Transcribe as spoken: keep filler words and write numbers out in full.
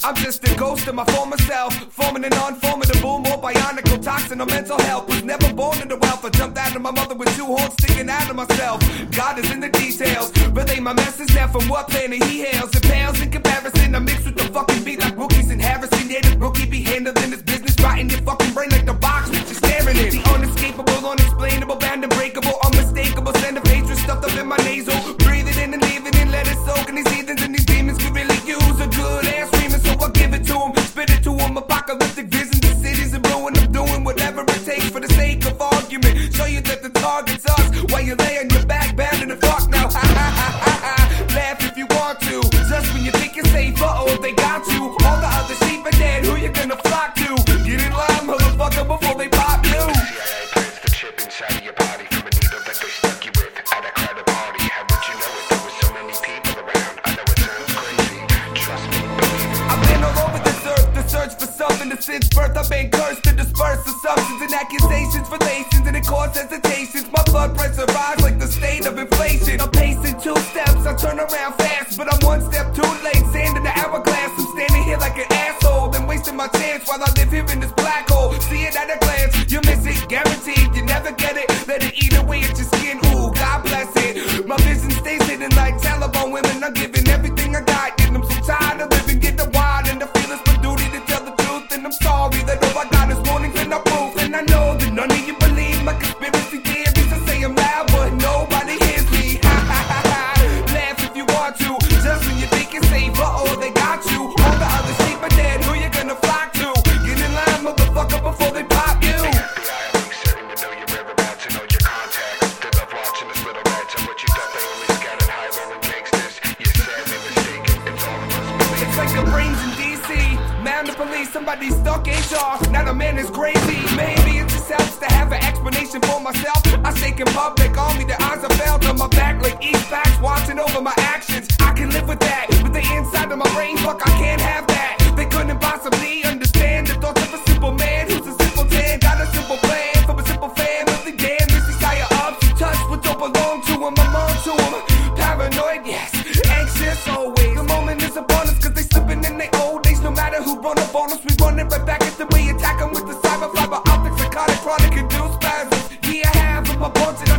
I'm just a ghost of my former self, forming an unformidable, more bionical toxin of mental health. Was never born into wealth. I jumped out of my mother with two horns sticking out of myself. God is in the details, but they my message now from what planet he hails. It pales in comparison. I mix with the fucking beat like rookies and Harrison. Yeah, the rookie be handling his business right in your fucking brain like the box which is staring in. The unescapable, unexplainable, band unbreakable, unmistakable, send of hatred stuffed up in my nasal. Breathe it in and leave it in, let it soak. And these heathens and these demons could really use a good ass screaming, so I give it to them, spit it to them. Apocalyptic visions of cities and ruin. I'm doing whatever it takes for the sake of argument. Show you that the target's us while you lay on your back, bound in the fuck now. Ha ha ha ha ha. Laugh if you want to, just when you think you're safe. Uh oh, they got you. All the other sheep are dead. Who you gonna flock to? Get in line, motherfucker, before they pop you. C I A plants the chip inside of your body from a needle that they stuck you with at a crowded party. How would you know it? There was so many people around. I know it sounds crazy. Trust me, believe it. I've been all over this earth to search for something to since birth. I've been cursed to disperse assumptions and accusations, relations, and it caused hesitations. My blood pressure rise like the state of inflation. I'm pacing two steps, I turn around fast, but I'm one step too late. Sand in the hourglass, I'm standing here like an asshole, then wasting my chance while I live here in this black hole. See it at a glance, you miss it, guaranteed. You never get it, let it eat away at your skin. Ooh, God bless it. My vision stays hidden like Taliban women. I'm giving everything I got, getting them so tired of living, get the wild and the feelings for duty to tell the truth. And I'm sorry that all I got is warnings and no proof. And I know that none of you believe my conspiracy theories. I say I'm loud, but nobody hears me. Ha ha ha ha. Laugh if you want to, just when you think it's safe. Uh oh, they got you. All the other sheep are dead. Who you gonna flock to? Get in line, motherfucker, before they pop you. The F B I will be certain to know your whereabouts and know your contacts. They love watching us little rats and what you thought they only scattered high rolling gangsters. You're sadly mistaken. It's all of us believe. It's like the brains in D C. Man, the police, somebody stuck H R. Now the man is crazy. Maybe it just helps to have an explanation for myself. I shake in public, on me, the eyes are felt on my back like East Facts, watching over my actions. I can live with that, but the inside of my brain, fuck, I can't have that. They couldn't possibly understand the thoughts of a simple man who's a simple man. Got a simple plan from a simple family. Damn, this is higher ups. Touch what don't belong to him, I'm on to him. Paranoid, yes, anxious always. The moment is upon us, cause they slipping in their old days. No matter who run up on us, we run it right back at the way attack them with the cyber fiber optics. Psychotic, chronic, induced spasms. Yeah, I have them, I bunch it